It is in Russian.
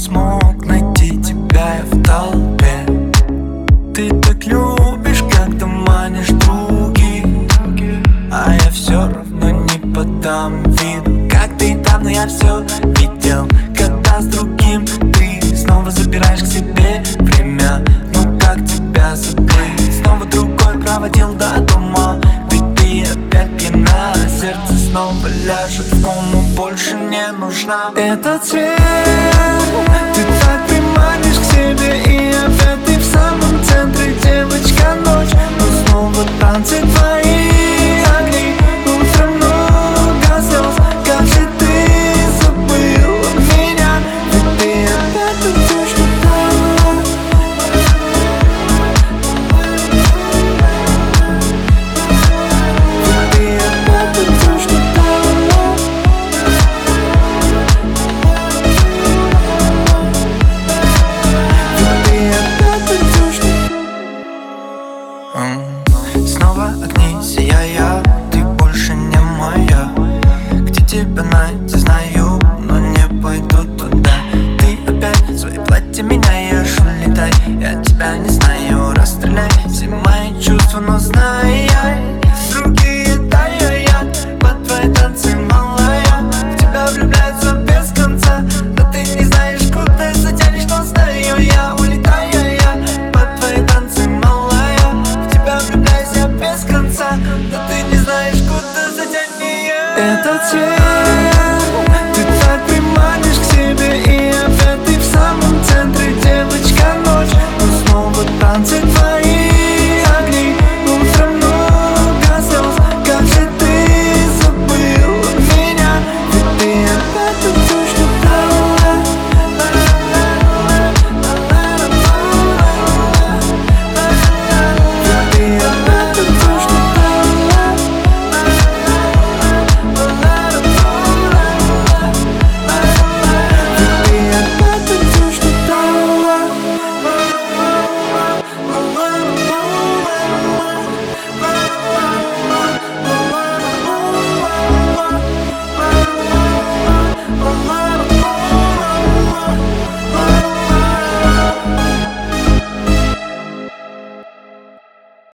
смог найти тебя я в толпе. Ты так любишь, когда манишь других, а я все равно не подам виду. Как ты там, но я все видел. Когда с другим ты снова забираешь к себе время. Ну как тебя забыть? Снова другой проводил до дома, ведь ты опять пьяна. Сердце снова ляжет в кому, больше не нужна. Этот цвет